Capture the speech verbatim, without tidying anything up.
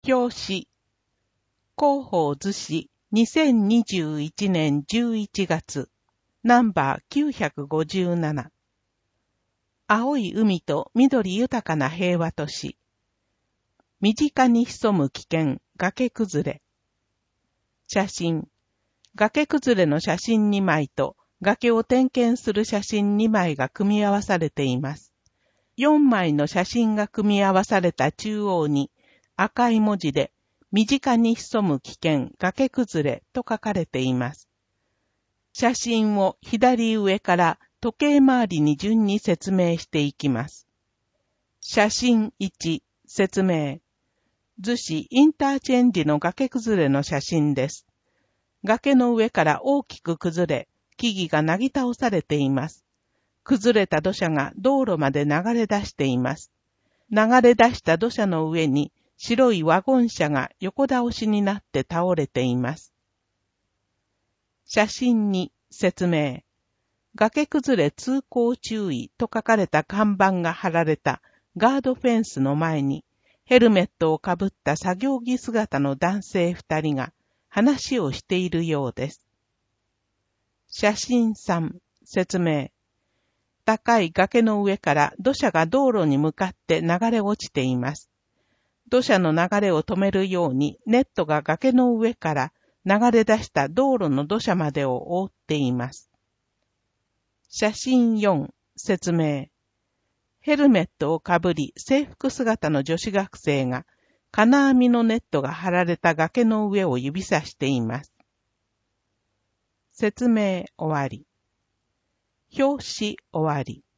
表紙。広報図紙にせんにじゅういちねんじゅういちがつ、ナンバーきゅうひゃくごじゅうなな。青い海と緑豊かな平和都市。身近に潜む危険、崖崩れ。写真。崖崩れの写真にまいと崖を点検する写真にまいが組み合わされています。よんまいの写真が組み合わされた中央に赤い文字で身近に潜む危険、崖崩れと書かれています。写真を左上から時計回りに順に説明していきます。写真いち、説明。逗子インターチェンジの崖崩れの写真です。崖の上から大きく崩れ、木々がなぎ倒されています。崩れた土砂が道路まで流れ出しています。流れ出した土砂の上に白いワゴン車が横倒しになって倒れています。写真に説明。崖崩れ通行注意と書かれた看板が貼られたガードフェンスの前に、ヘルメットをかぶった作業着姿の男性二人が話をしているようです。写真さん、説明。高い崖の上から土砂が道路に向かって流れ落ちています。土砂の流れを止めるようにネットが崖の上から流れ出した道路の土砂までを覆っています。写真よん、説明。ヘルメットをかぶり制服姿の女子学生が金網のネットが張られた崖の上を指さしています。説明終わり。表紙終わり。